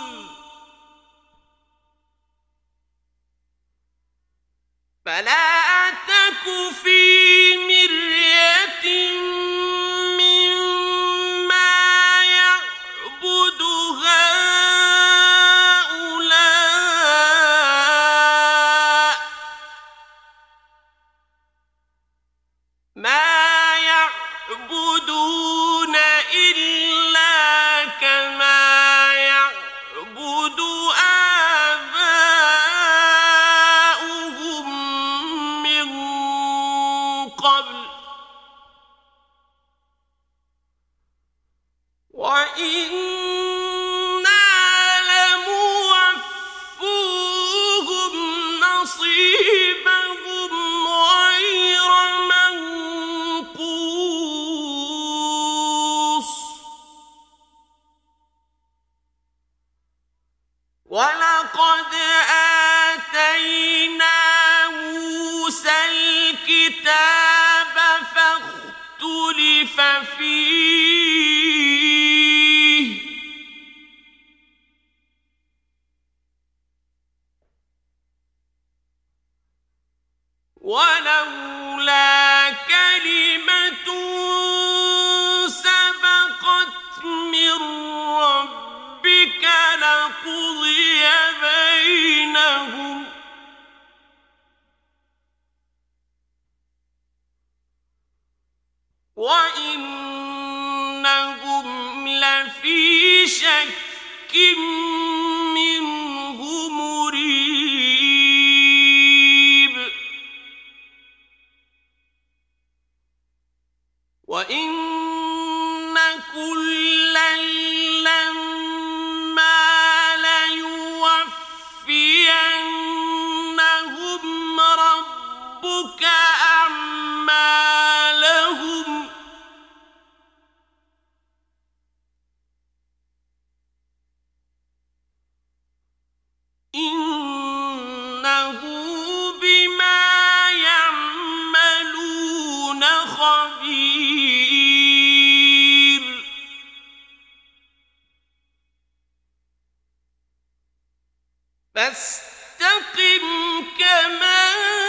فلا تك في مرية مما يعبد هؤلاء ما يعبدون إلا كما يعبد آباؤهم من قبل وإنا لموفوهم نصيبهم غير منقوص ولقد آتينا موسى الكتاب فاختلف فيه ولولا كلمة سبقت من ربك لقضي بينهم وإنهم لفي شك منه مريب وإن كلا لما ليوفينهم ربك أعمالهم إنه بما يعملون خبير فاستقم كما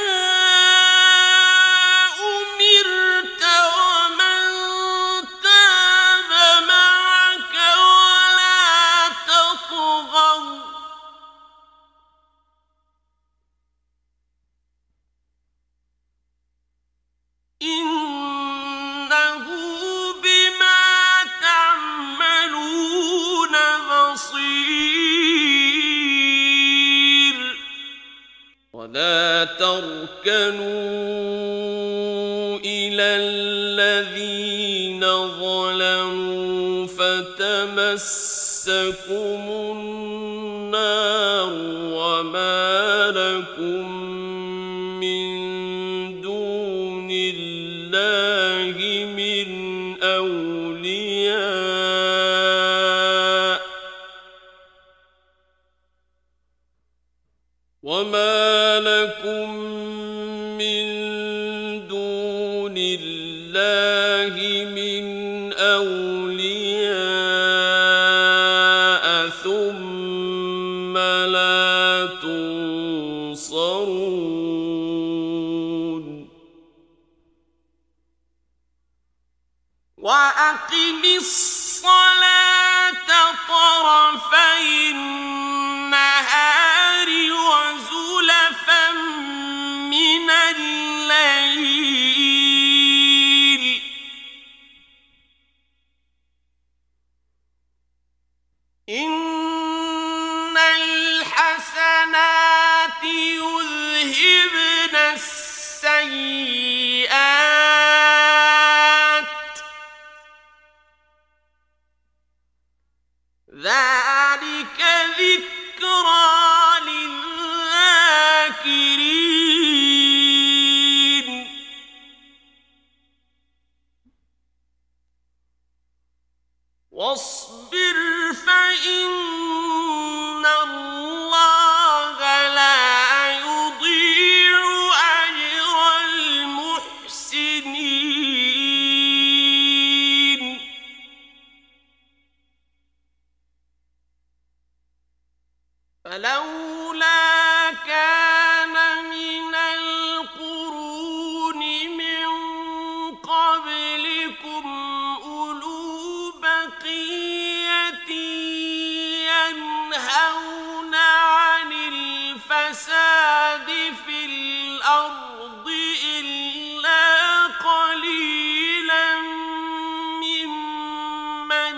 أمرت ومن تاب معك ولا تطغوا إن ولا تركنوا إلى الذين ظلموا فتمسكم النار وما لكم من دون الله من أولياء وما لكم من دون الله من أولياء ثم لا تنصرون وأقم الصلاة طرفي النهار وزلفا من الليل إن الحسنات يذهبن السيئات ذلك ذكرى للذاكرين واصبر فإن الله لا يضيع أجر المحسنين فلولا كان من القرون من قبلكم أولو بقية ينهون عن الفساد في الأرض إلا قليلا ممن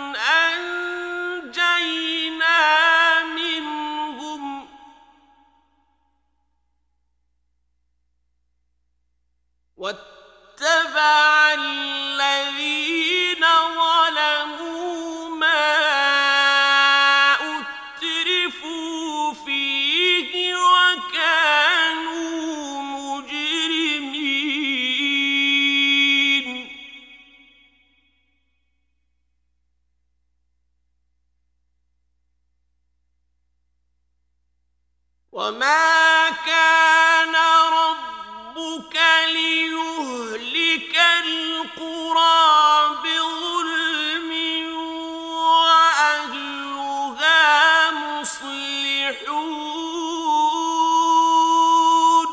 أنجينا منهم واتبع الذين ظلموا ما أترفوا فيه وكانوا مجرمين وما كان ربك ليهلك القرى بظلم وأهلها مصلحون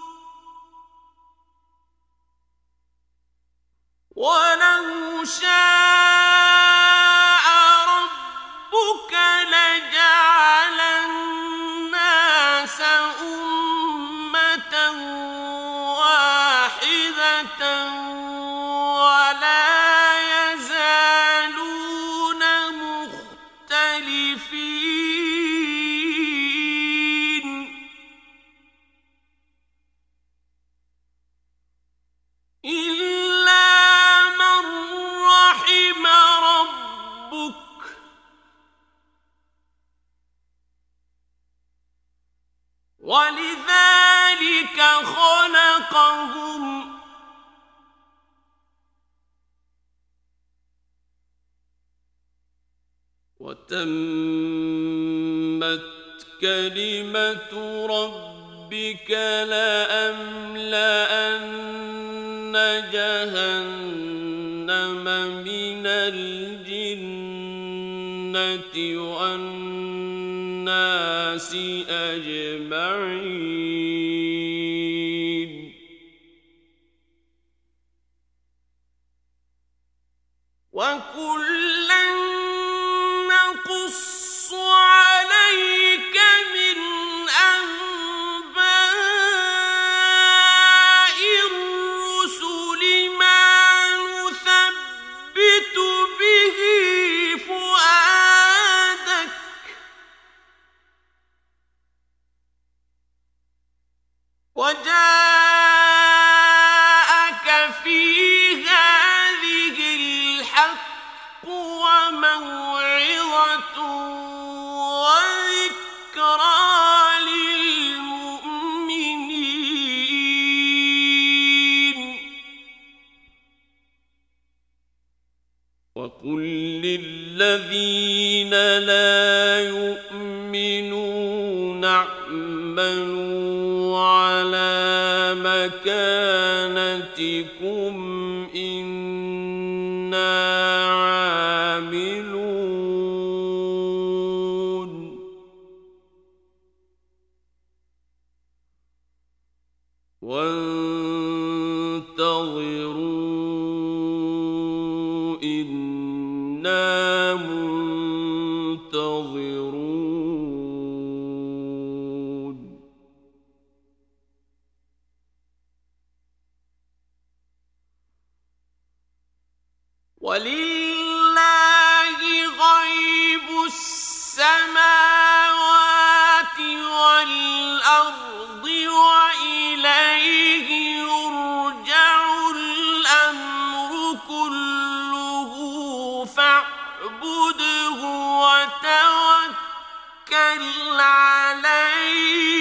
ولو شاء ربك لجعل الناس أمة واحدة ولا يزالون مختلفين إلا من رحم ربك ولذلك خلقهم وتمت كلمة ربك لأملأن جهنم من الجنة والناس أجمعين وكلا نقص عليك من أنباء الرسل ما نثبت به فؤادك المؤمنون اعملوا على مكانتكم إنا عاملون وانتظروا إنا منتظرون ولله غيب السماوات والأرض وإليه يرجع الأمر كله فاعبده وتوكل عليه